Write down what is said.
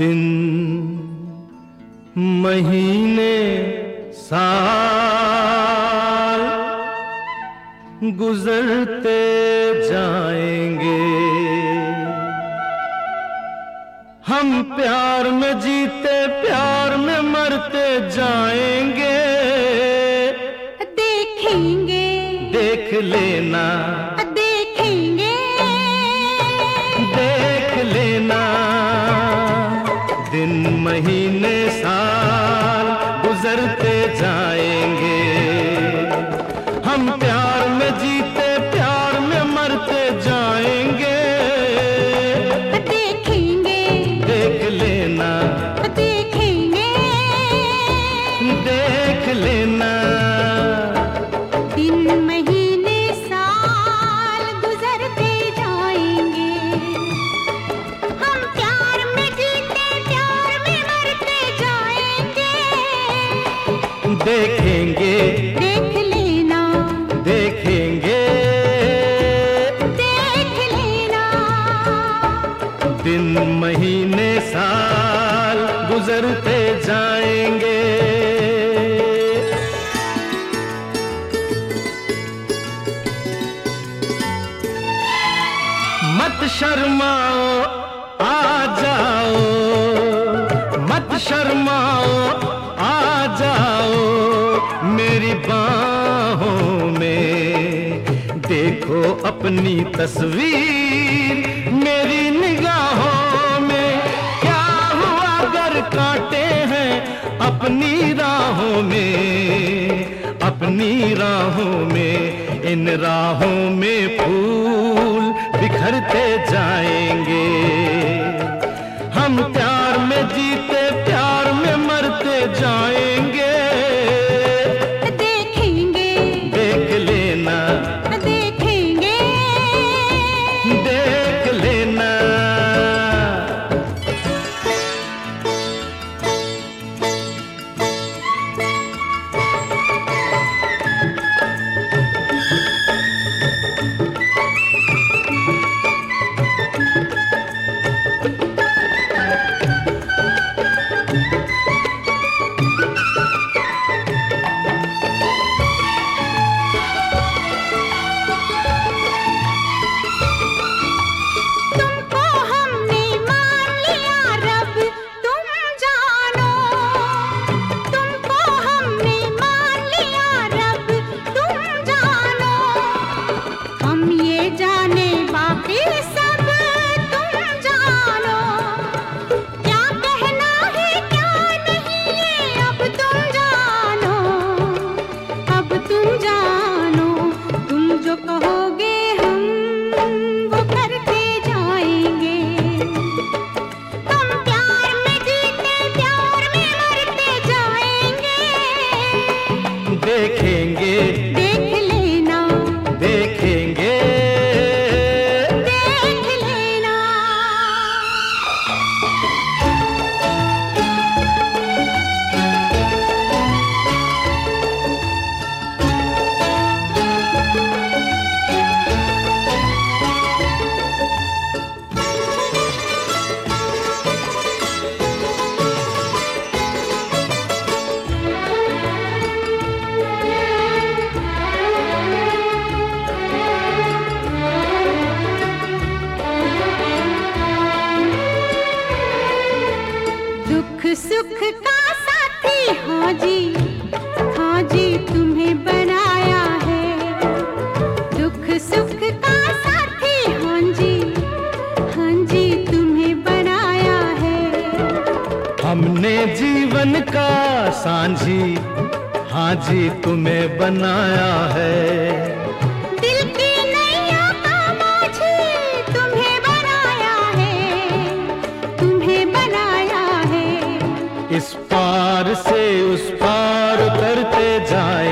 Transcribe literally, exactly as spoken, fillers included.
दिन महीने साल गुजरते जाएंगे, हम प्यार में जीते प्यार में मरते जाएंगे। देखेंगे देख लेना, देखेंगे देख लेना, दिन महीने साल गुजरते जाएंगे, हम प्यार में जीते प्यार में मरते जाएंगे। देखेंगे देख लेना, देखेंगे देख लेना, दिन महीने साल गुजरते जाएंगे, हम प्यार में जीते प्यार में मरते जाएंगे। देखेंगे देख लेना, देखेंगे देख लेना, दिन महीने साल गुजरते जाएंगे। मत शर्माओ आ जाओ, मत शर्माओ आ जाओ मेरी बाहों में, देखो अपनी तस्वीर मेरी निगाहों में। क्या हुआ अगर कांटे हैं अपनी राहों में, अपनी राहों में, इन राहों में फूल बिखरते जाएंगे, हम प्यार में जीते प्यार में मरते जाएंगे। देखेंगे देख लेना, देखेंगे देख लेना, तुमको हमने मान लिया रब तुम जानो, तुमको हमने मान लिया रब तुम जानो, हम ये जाने बाकी सब तुम जानो, क्या कहना है क्या नहीं ये अब तुम जानो, अब तुम जानो, तुम जो कहोगे हम वो करते जाएंगे, हम प्यार में जीते प्यार में मरते जाएंगे। देखेंगे देख लेना, देखेंगे देख लेना, दुख सुख का साथी हाँ जी, हाँ जी तुम्हें बनाया है, दुख सुख का साथी हाँ जी, हाँ जी तुम्हें बनाया है, हमने जीवन का सांझी हाँ जी तुम्हें बनाया है, दिल की नैया का माझी तुम्हें बनाया है, तुम्हें बनाया है, इस पार से उस पार करते जाए